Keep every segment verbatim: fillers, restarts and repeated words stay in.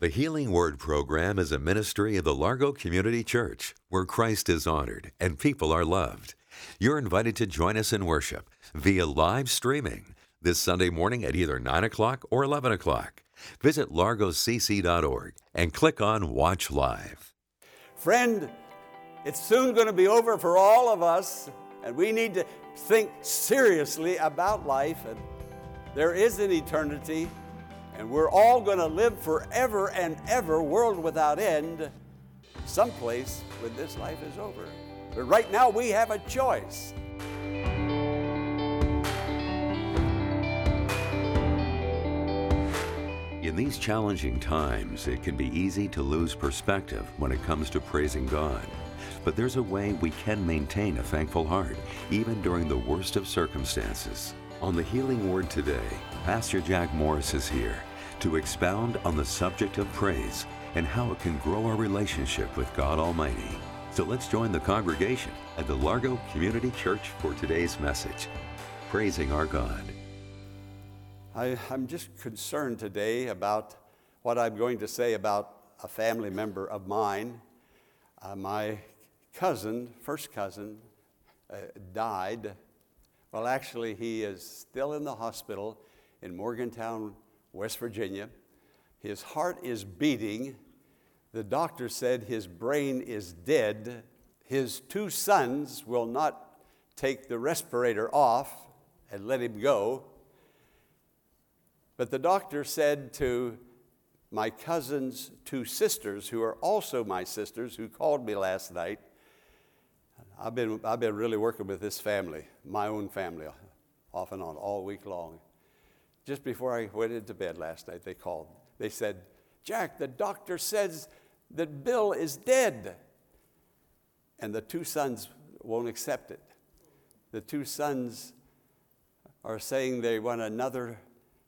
The Healing Word program is a ministry of the Largo Community Church, where Christ is honored and people are loved. You're invited to join us in worship via live streaming this Sunday morning at either nine o'clock or eleven o'clock. Visit largo c c dot org and click on Watch Live. Friend, it's soon going to be over for all of us, and we need to think seriously about life. And there is an eternity, and we're all going to live forever and ever, world without end, someplace when this life is over. But right now we have a choice. In these challenging times, it can be easy to lose perspective when it comes to praising God. But there's a way we can maintain a thankful heart, even during the worst of circumstances. On the Healing Word today, Pastor Jack Morris is here to expound on the subject of praise and how it can grow our relationship with God Almighty. So let's join the congregation at the Largo Community Church for today's message, Praising Our God. I, I'm just concerned today about what I'm going to say about a family member of mine. Uh, my cousin, first cousin, uh, died. Well, actually, he is still in the hospital in Morgantown, West Virginia. His heart is beating. The doctor said his brain is dead. His two sons will not take the respirator off and let him go. But the doctor said to my cousin's two sisters, who are also my sisters, who called me last night, I've been, I've been really working with this family, my own family, off and on, all week long. Just before I went into bed last night, they called. They said, Jack, the doctor says that Bill is dead. And the two sons won't accept it. The two sons are saying they want another,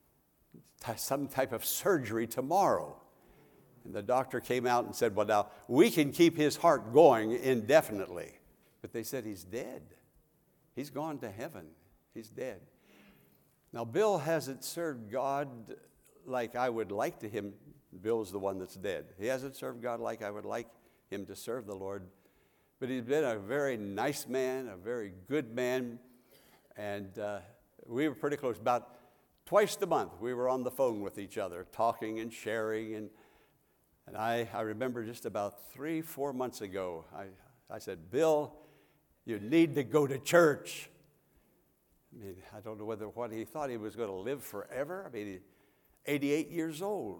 some type of surgery tomorrow. And the doctor came out and said, well, now, we can keep his heart going indefinitely. But they said he's dead. He's gone to heaven. He's dead. Now, Bill hasn't served God like I would like to him. Bill's the one that's dead. He hasn't served God like I would like him to serve the Lord. But he's been a very nice man, a very good man. And uh, we were pretty close. About twice a month, we were on the phone with each other, talking and sharing. And, and I, I remember just about three, four months ago, I, I said, Bill, you need to go to church. I mean, I don't know whether what he thought he was going to live forever. I mean, eighty-eight years old.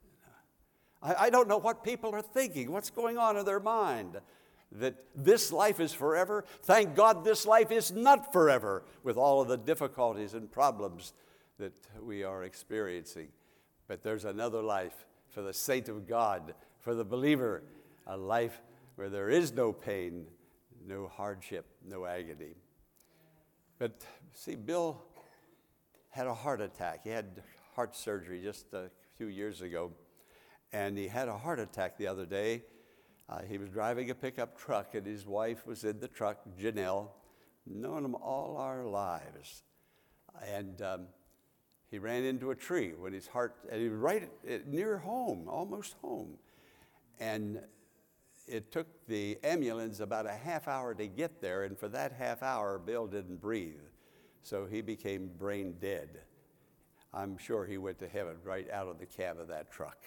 I, I don't know what people are thinking, what's going on in their mind, that this life is forever. Thank God this life is not forever with all of the difficulties and problems that we are experiencing. But there's another life for the saint of God, for the believer, a life where there is no pain, no hardship, no agony. But see, Bill had a heart attack. He had heart surgery just a few years ago, and he had a heart attack the other day. Uh, he was driving a pickup truck, and his wife was in the truck, Janelle, known him all our lives. And um, he ran into a tree when his heart, and he was right at, near home, almost home. And it took the ambulance about a half hour to get there, and for that half hour, Bill didn't breathe. So he became brain dead. I'm sure he went to heaven right out of the cab of that truck.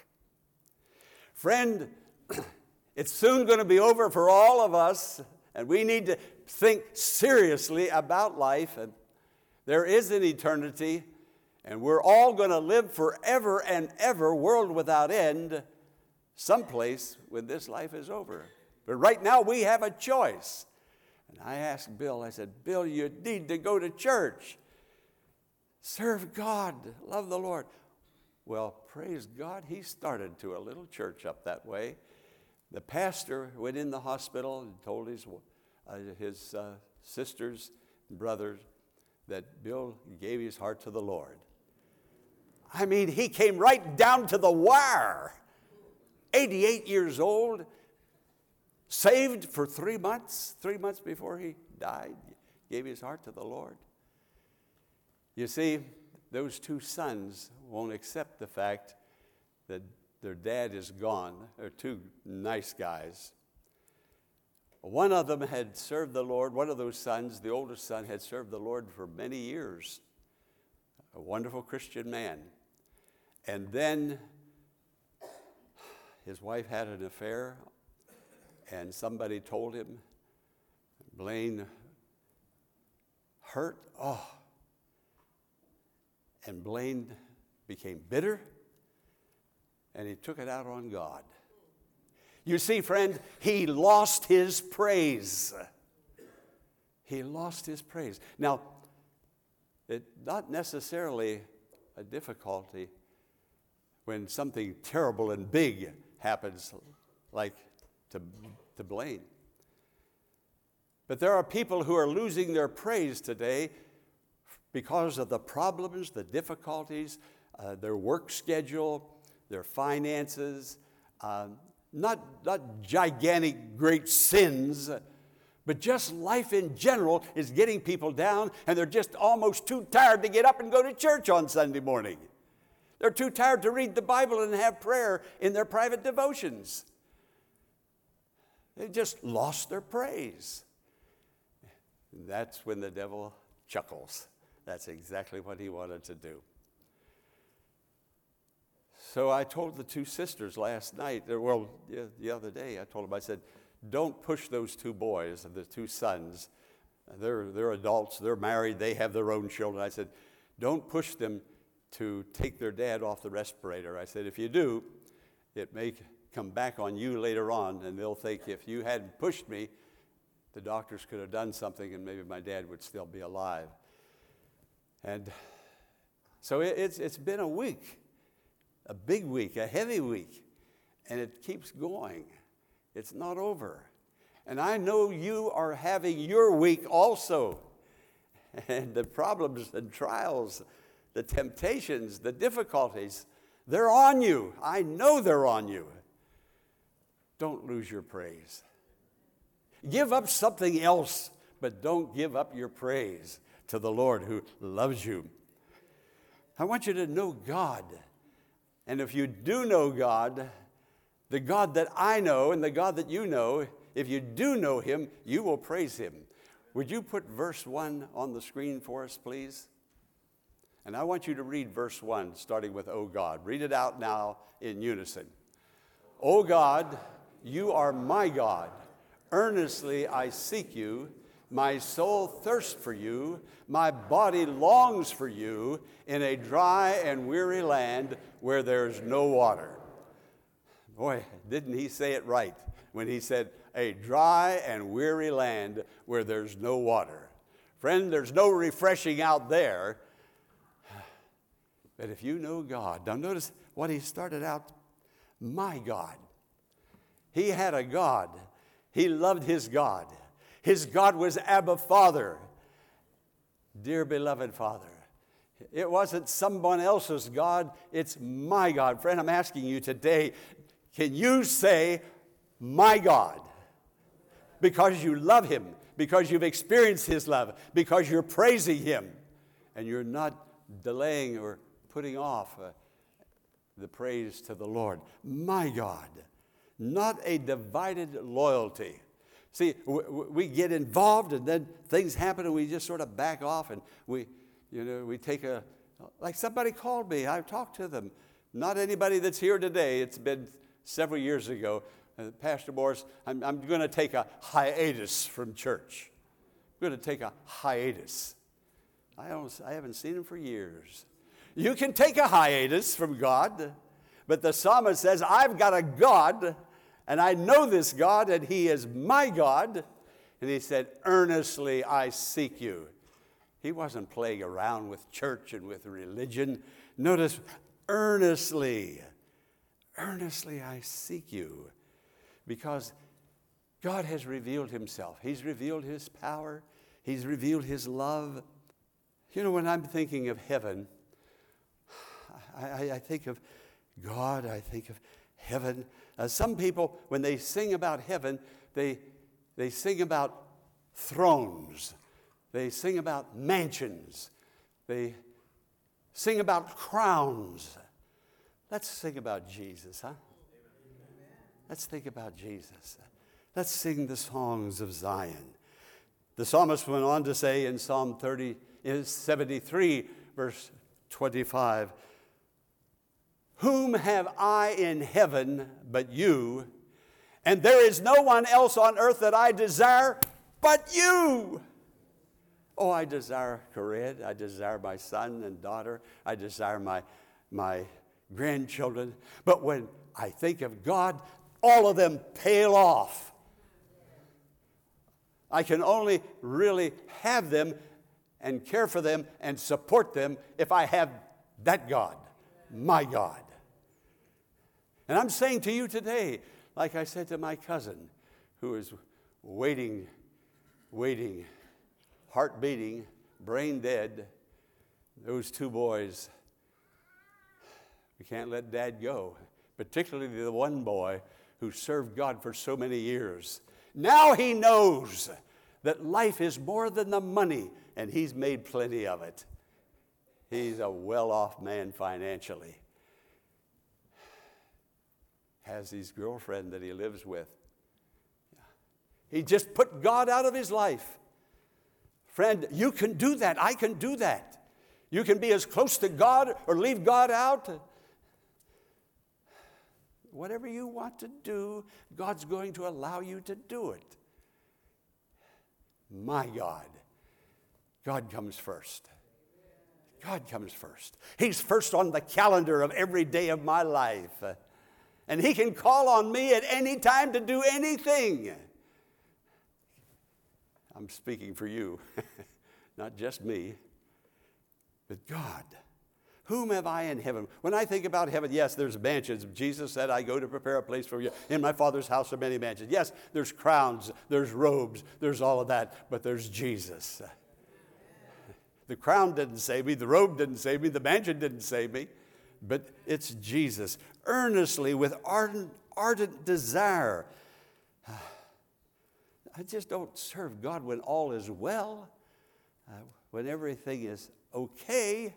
Friend, it's soon going to be over for all of us, and we need to think seriously about life. And there is an eternity, and we're all going to live forever and ever, world without end, someplace when this life is over. But right now we have a choice. And I asked Bill, I said, Bill, you need to go to church. Serve God, love the Lord. Well, praise God, he started to a little church up that way. The pastor went in the hospital and told his, uh, his uh, sisters and brothers that Bill gave his heart to the Lord. I mean, he came right down to the wire. eighty-eight years old, saved for three months, three months before he died, gave his heart to the Lord. You see, those two sons won't accept the fact that their dad is gone. They're two nice guys. One of them had served the Lord. One of those sons, the oldest son, had served the Lord for many years. A wonderful Christian man. And then his wife had an affair, and somebody told him. Blaine hurt. Oh. And Blaine became bitter, and he took it out on God. You see, friend, he lost his praise. He lost his praise. Now, it's not necessarily a difficulty when something terrible and big happens, like to, to Blaine. But there are people who are losing their praise today because of the problems, the difficulties, uh, their work schedule, their finances, uh, not, not gigantic great sins, but just life in general is getting people down, and they're just almost too tired to get up and go to church on Sunday morning. They're too tired to read the Bible and have prayer in their private devotions. They just lost their praise. And that's when the devil chuckles. That's exactly what he wanted to do. So I told the two sisters last night, well, the other day, I told them, I said, don't push those two boys, the two sons. They're, they're adults, they're married, they have their own children. I said, don't push them to take their dad off the respirator. I said, if you do, it may come back on you later on, and they'll think if you hadn't pushed me, the doctors could have done something and maybe my dad would still be alive. And so it, it's, it's been a week, a big week, a heavy week, and it keeps going. It's not over. And I know you are having your week also. And the problems and trials, the temptations, the difficulties, they're on you. I know they're on you. Don't lose your praise. Give up something else, but don't give up your praise to the Lord who loves you. I want you to know God. And if you do know God, the God that I know and the God that you know, if you do know him, you will praise him. Would you put verse one on the screen for us, please? And I want you to read verse one, starting with, O God. Read it out now in unison. O God, you are my God. Earnestly I seek you. My soul thirsts for you. My body longs for you in a dry and weary land where there's no water. Boy, didn't he say it right when he said, a dry and weary land where there's no water. Friend, there's no refreshing out there. But if you know God, now notice what he started out, my God. He had a God. He loved his God. His God was Abba, Father. Dear beloved Father. It wasn't someone else's God. It's my God. Friend, I'm asking you today, can you say, my God? Because you love him, because you've experienced his love, because you're praising him, and you're not delaying or putting off uh, the praise to the Lord. My God. Not a divided loyalty. See, we get involved and then things happen and we just sort of back off and we, you know, we take a, like somebody called me, I've talked to them. Not anybody that's here today, it's been several years ago. Uh, Pastor Morris, I'm, I'm going to take a hiatus from church. I'm going to take a hiatus. I, almost, I haven't seen him for years. You can take a hiatus from God, but the psalmist says, I've got a God, and I know this God, and he is my God. And he said, earnestly I seek you. He wasn't playing around with church and with religion. Notice, earnestly, earnestly I seek you. Because God has revealed himself. He's revealed his power. He's revealed his love. You know, when I'm thinking of heaven, I, I think of God, I think of heaven. Uh, some people, when they sing about heaven, they, they sing about thrones. They sing about mansions. They sing about crowns. Let's think about Jesus, huh? Let's think about Jesus. Let's sing the songs of Zion. The psalmist went on to say in Psalm thirty, seventy-three, verse twenty-five, whom have I in heaven but you? And there is no one else on earth that I desire but you. Oh, I desire Corinne. I desire my son and daughter. I desire my, my grandchildren. But when I think of God, all of them pale off. I can only really have them and care for them and support them if I have that God, my God. And I'm saying to you today, like I said to my cousin who is waiting, waiting, heart beating, brain dead, those two boys, we can't let Dad go, particularly the one boy who served God for so many years. Now he knows that life is more than the money, and he's made plenty of it. He's a well-off man financially. Has his girlfriend that he lives with. He just put God out of his life. Friend, you can do that. I can do that. You can be as close to God or leave God out. Whatever you want to do, God's going to allow you to do it. My God. God comes first. God comes first. He's first on the calendar of every day of my life. And he can call on me at any time to do anything. I'm speaking for you, not just me, but God. Whom have I in heaven? When I think about heaven, yes, there's mansions. Jesus said, I go to prepare a place for you. In my Father's house are many mansions. Yes, there's crowns, there's robes, there's all of that, but there's Jesus. The crown didn't save me, the robe didn't save me, the mansion didn't save me, but it's Jesus. Earnestly, with ardent, ardent desire. I just don't serve God when all is well, uh, when everything is okay.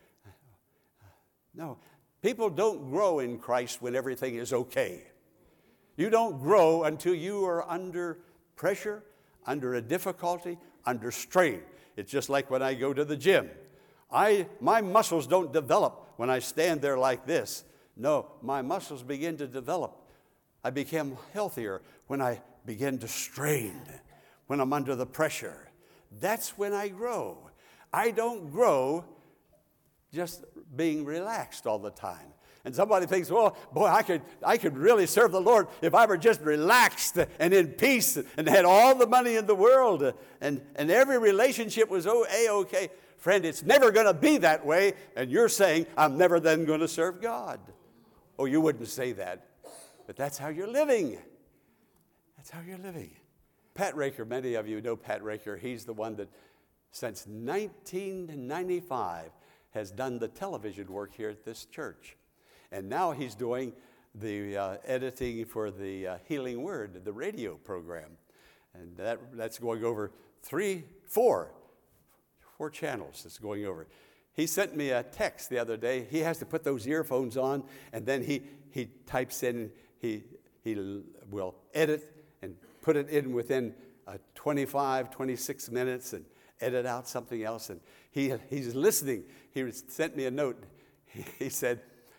No, people don't grow in Christ when everything is okay. You don't grow until you are under pressure, under a difficulty, under strain. It's just like when I go to the gym. I, my muscles don't develop when I stand there like this. No, my muscles begin to develop. I become healthier when I begin to strain, when I'm under the pressure. That's when I grow. I don't grow just being relaxed all the time. And somebody thinks, well, boy, I could, I could really serve the Lord if I were just relaxed and in peace and had all the money in the world and, and every relationship was A-okay. Friend, it's never going to be that way, and you're saying, I'm never then going to serve God. Oh, you wouldn't say that, but that's how you're living. That's how you're living. Pat Raker, many of you know Pat Raker. He's the one that since nineteen ninety-five has done the television work here at this church. And now he's doing the uh, editing for the uh, Healing Word, the radio program. And that, that's going over three, four, four channels it's going over. He sent me a text the other day. He has to put those earphones on, and then he, he types in, he, he will edit and put it in within uh, twenty-five, twenty-six minutes and edit out something else. And he he's listening. He sent me a note. He, he said,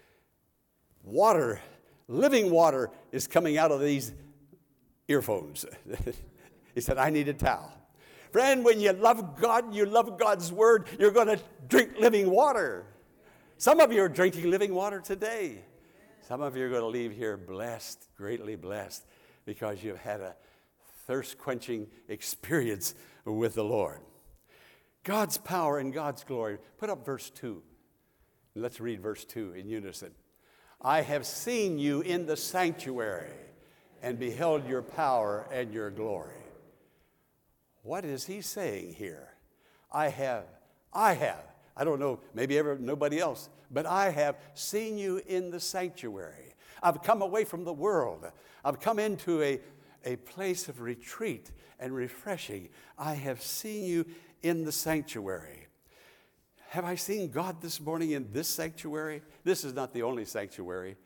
water, living water is coming out of these earphones. He said, I need a towel. Friend, when you love God, you love God's word, you're going to drink living water. Some of you are drinking living water today. Some of you are going to leave here blessed, greatly blessed, because you've had a thirst-quenching experience with the Lord. God's power and God's glory. Put up verse two. Let's read verse two in unison. I have seen you in the sanctuary and beheld your power and your glory. What is he saying here? I have, I have, I don't know, maybe ever nobody else, but I have seen you in the sanctuary. I've come away from the world. I've come into a, a place of retreat and refreshing. I have seen you in the sanctuary. Have I seen God this morning in this sanctuary? This is not the only sanctuary.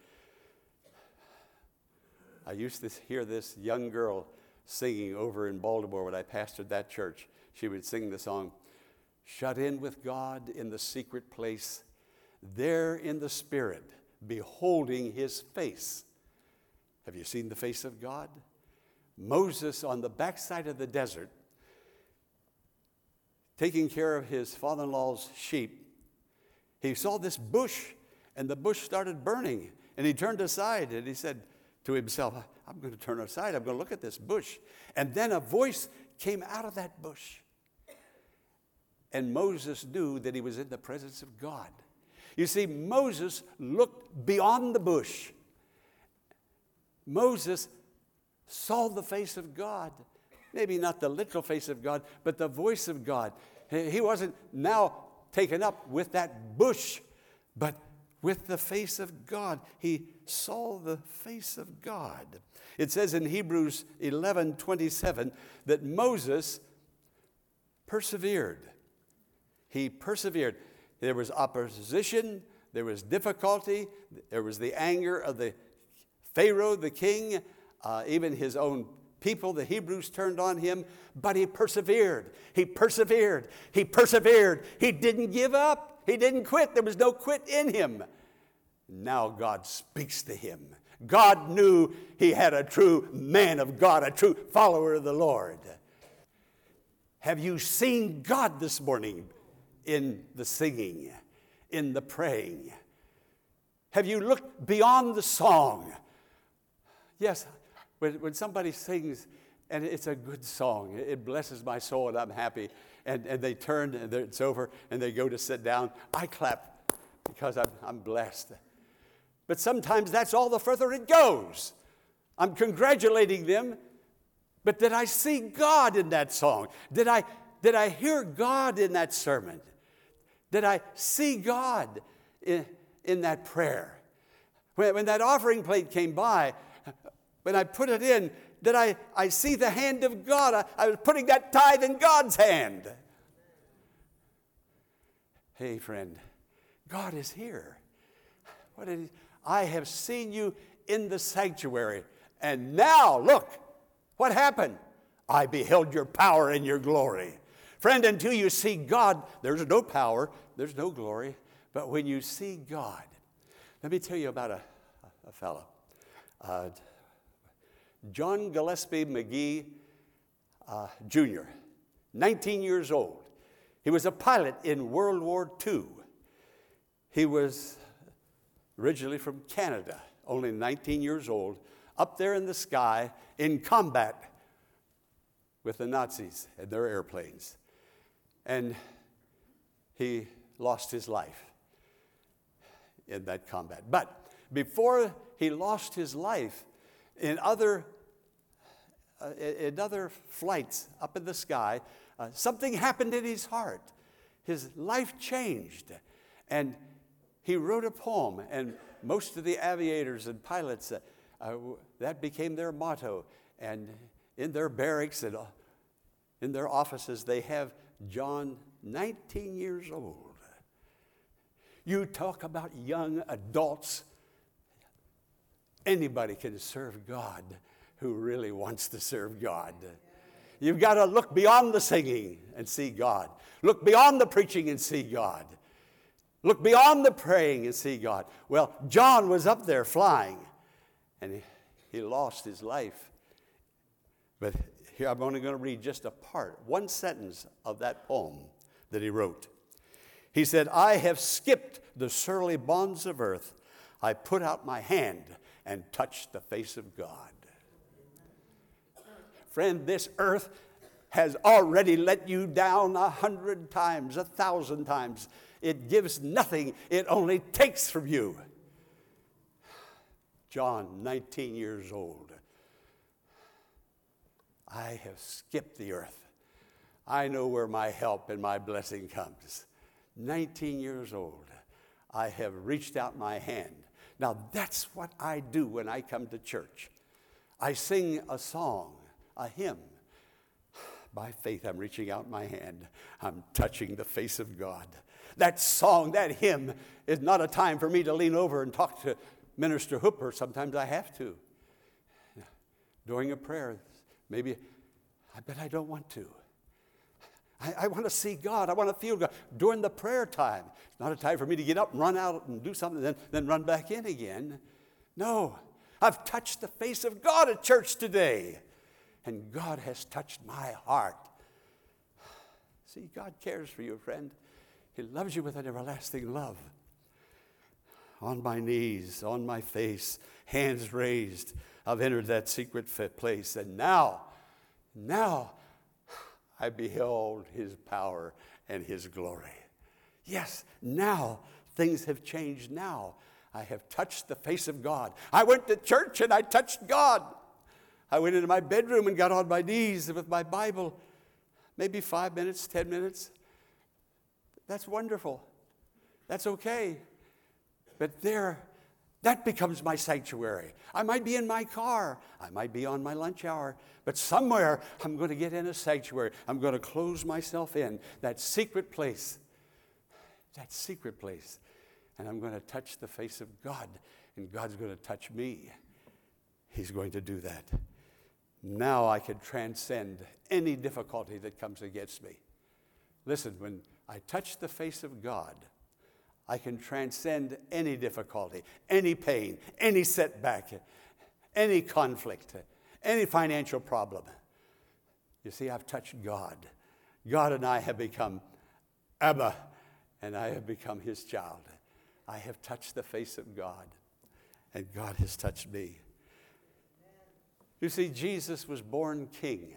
I used to hear this young girl singing over in Baltimore when I pastored that church. She would sing the song, "Shut in with God in the secret place, there in the Spirit, beholding his face." Have you seen the face of God? Moses on the backside of the desert, taking care of his father-in-law's sheep, he saw this bush, and the bush started burning, and he turned aside, and he said to himself, I'm going to turn aside, I'm going to look at this bush. And then a voice came out of that bush, and Moses knew that he was in the presence of God. You see, Moses looked beyond the bush. Moses saw the face of God. Maybe not the literal face of God, but the voice of God. He wasn't now taken up with that bush, but with the face of God. He saw the face of God. It says in Hebrews eleven twenty-seven that Moses persevered. He persevered. There was opposition, there was difficulty, there was the anger of the Pharaoh, the king, uh, even his own people, the Hebrews, turned on him, but he persevered. He persevered. He persevered. He didn't give up. He didn't quit. There was no quit in him. Now God speaks to him. God knew he had a true man of God, a true follower of the Lord. Have you seen God this morning in the singing, in the praying? Have you looked beyond the song? Yes, when, when somebody sings and it's a good song, it blesses my soul and I'm happy, and, and they turn and it's over and they go to sit down, I clap because I'm, I'm blessed. But sometimes that's all the further it goes. I'm congratulating them, but did I see God in that song? Did I, did I hear God in that sermon? Did I see God in, in that prayer? When, when that offering plate came by, when I put it in, did I, I see the hand of God? I, I was putting that tithe in God's hand. Hey, friend, God is here. What did he, I have seen you in the sanctuary, and now, look, what happened? I beheld your power and your glory. Friend, until you see God, there's no power, there's no glory. But when you see God, let me tell you about a, a fellow. Uh, John Gillespie McGee, uh, Junior, nineteen years old. He was a pilot in World War Two. He was originally from Canada, only nineteen years old, up there in the sky in combat with the Nazis and their airplanes. And he lost his life in that combat. But before he lost his life, in other, uh, in other flights up in the sky, uh, something happened in his heart. His life changed. And he wrote a poem, and most of the aviators and pilots, uh, uh, that became their motto. And in their barracks and uh, in their offices, they have John, nineteen years old. You talk about young adults. Anybody can serve God who really wants to serve God. You've got to look beyond the singing and see God. Look beyond the preaching and see God. Look beyond the praying and see God. Well, John was up there flying, and he, he lost his life. But here I'm only going to read just a part, one sentence of that poem that he wrote. He said, I have skipped the surly bonds of earth. I put out my hand and touched the face of God. Friend, this earth has already let you down a hundred times, a thousand times. It gives nothing. It only takes from you. John, nineteen years old. I have skipped the earth. I know where my help and my blessing comes. nineteen years old. I have reached out my hand. Now, that's what I do when I come to church. I sing a song, a hymn. By faith, I'm reaching out my hand. I'm touching the face of God. That song, that hymn is not a time for me to lean over and talk to Minister Hooper. Sometimes I have to. During a prayer, maybe, I bet I don't want to. I, I want to see God. I want to feel God. During the prayer time, it's not a time for me to get up and run out and do something, then, then run back in again. No, I've touched the face of God at church today. And God has touched my heart. See, God cares for you, friend. He loves you with an everlasting love. On my knees, on my face, hands raised, I've entered that secret place. And now, now, I beheld his power and his glory. Yes, now things have changed. Now I have touched the face of God. I went to church and I touched God. I went into my bedroom and got on my knees with my Bible. Maybe five minutes, ten minutes. That's wonderful. That's okay. But there, that becomes my sanctuary. I might be in my car. I might be on my lunch hour. But somewhere, I'm going to get in a sanctuary. I'm going to close myself in, that secret place. That secret place. And I'm going to touch the face of God. And God's going to touch me. He's going to do that. Now I can transcend any difficulty that comes against me. Listen, when I touch the face of God, I can transcend any difficulty, any pain, any setback, any conflict, any financial problem. You see, I've touched God. God and I have become Abba, and I have become his child. I have touched the face of God, and God has touched me. You see, Jesus was born king.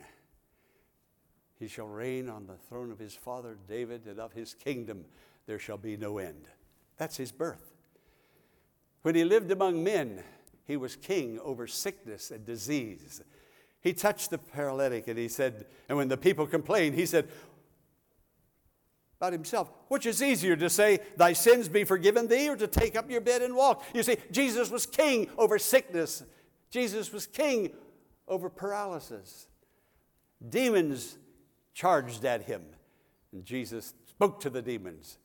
He shall reign on the throne of his father David, and of his kingdom there shall be no end. That's his birth. When he lived among men, he was king over sickness and disease. He touched the paralytic, and he said, and when the people complained, he said about himself, which is easier to say, thy sins be forgiven thee, or to take up your bed and walk? You see, Jesus was king over sickness. Jesus was king over paralysis. Demons charged at him, and Jesus spoke to the demons.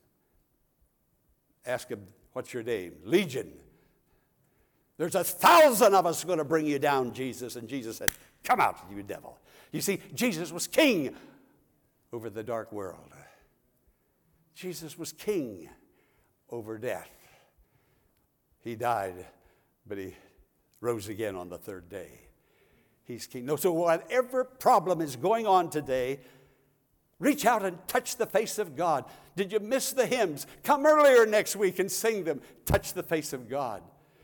Ask him, what's your name? Legion. There's a thousand of us going to bring you down, Jesus. And Jesus said, come out, you devil. You see, Jesus was king over the dark world. Jesus was king over death. He died, but he rose again on the third day. He's king. No, so whatever problem is going on today, reach out and touch the face of God. Did you miss the hymns? Come earlier next week and sing them. Touch the face of God.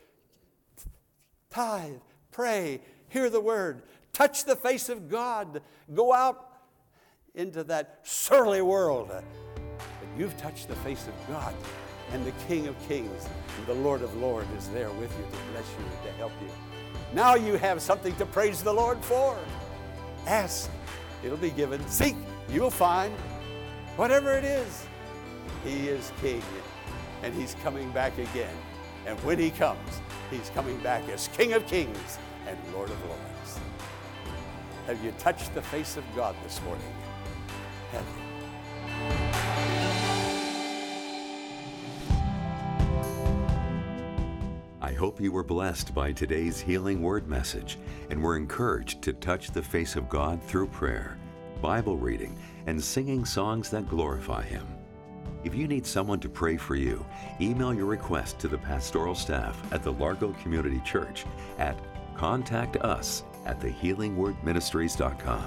Tithe, pray, hear the word. Touch the face of God. Go out into that surly world. But you've touched the face of God. And the King of Kings and the Lord of Lords is there with you to bless you and to help you. Now you have something to praise the Lord for. Ask, it'll be given. Seek, you will find. Whatever it is, he is king, and he's coming back again. And when he comes, he's coming back as King of Kings and Lord of Lords. Have you touched the face of God this morning? Have you? I hope you were blessed by today's Healing Word message and were encouraged to touch the face of God through prayer, Bible reading, and singing songs that glorify Him. If you need someone to pray for you, email your request to the pastoral staff at the Largo Community Church at contact us at the healing word ministries dot com.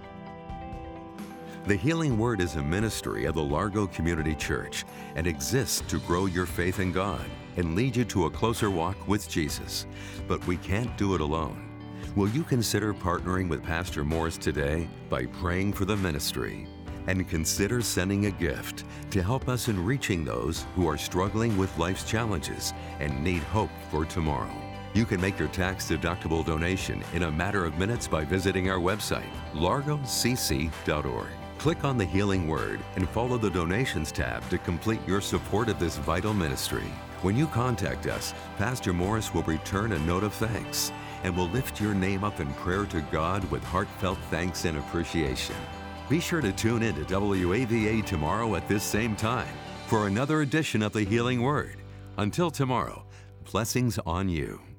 The Healing Word is a ministry of the Largo Community Church and exists to grow your faith in God and lead you to a closer walk with Jesus. But we can't do it alone. Will you consider partnering with Pastor Morris today by praying for the ministry? And consider sending a gift to help us in reaching those who are struggling with life's challenges and need hope for tomorrow. You can make your tax-deductible donation in a matter of minutes by visiting our website, largo c c dot org. Click on the Healing Word and follow the Donations tab to complete your support of this vital ministry. When you contact us, Pastor Morris will return a note of thanks and will lift your name up in prayer to God with heartfelt thanks and appreciation. Be sure to tune in to W A V A tomorrow at this same time for another edition of the Healing Word. Until tomorrow, blessings on you.